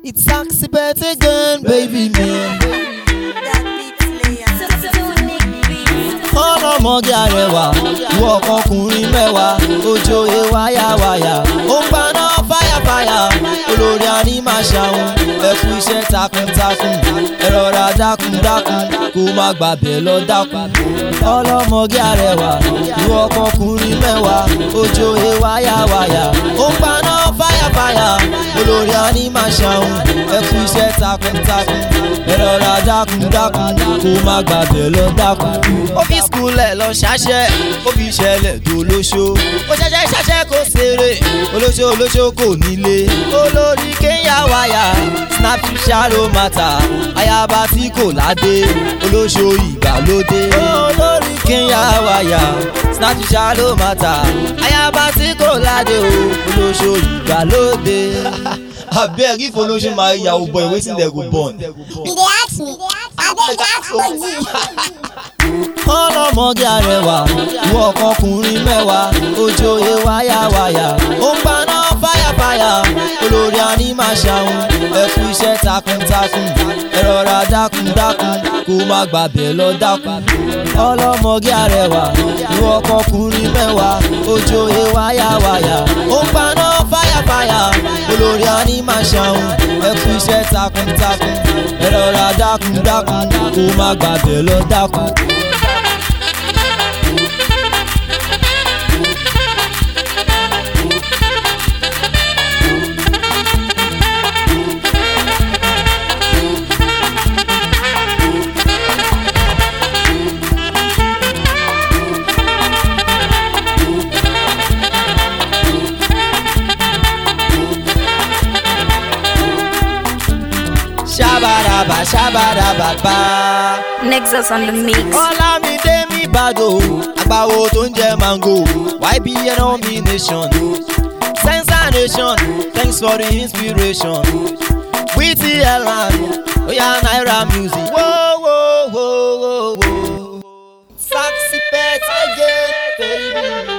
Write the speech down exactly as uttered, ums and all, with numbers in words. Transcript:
It's sexy bet again, baby man. Ọlọ́mọge arẹwà, ìwọ ọkùnrin mẹ́wàá, ojoyè wáyàwáyà, ó ń paná fáyàfáyà, olórí àní máa ṣàwọn, ẹ kú iṣẹ́ takuntakun, ẹ rọra dákundákun, kó má gbàbẹ̀ lọ dákun. Ọlọ́mọge arẹwà, ìwọ ọkùnrin mẹ́wàá, ojoyè wáyàwáyà, ó ń paná fáyàfáyà, olórí àní máa ṣàwọn, ẹ kú iṣẹ́ takuntakun, ẹ rọra dákundákun, kó má gbàbẹ̀ lọ dákun. Ó fi skúlẹ̀ lọ ṣáṣẹ́, ó fi ṣẹlẹ̀ dolóṣó, ó ṣẹ̀ṣẹ̀ ṣáṣẹ́ kó ṣeré, olóṣó olóṣó kò nílé, olórí Kenya wáyà, snappy shallow matter, ayaba tí kò ládé, olóṣó ìgbàlódé, olórí Kenya wáyà, snappy shallow matter, ayaba tí kò ládé, olóṣó ìgbàlódé. Abeg, if olóṣó marry yahoo boy, wetin dem go born? You dey ask me? Abeg ask Oji. Ọlọ́mọge arẹwà, ìwọ ọkùnrin mẹ́wàá, ojoyè wáyàwáyà, ó ń paná fáyàfáyà, olórí àní máa ṣàwọn, ẹ kú iṣẹ́ takuntakun, ẹ rọra dákundákun, kó má gbàbẹ̀ lọ dákun. Ọlọ́mọge arẹwà, ìwọ ọkùnrin mẹ́wàá, ojoyè wáyàwáyà, ó ń paná fáyàfáyà, olórí àní máa ṣàwọn, ẹ kú iṣẹ́ takuntakun, ẹ rọra dákundákun, kó má gbàbẹ̀ lọ dákun. Shabadaba, shabadaba. Nexus on the mix. Olamide mi bado, agbawo tó ń jẹ mango, Y B N nomination, sensation, thanks for the inspiration. Witty Elan, oya Naira music. Whoa, whoa, whoa, whoa, whoa. Sexy pet again, baby.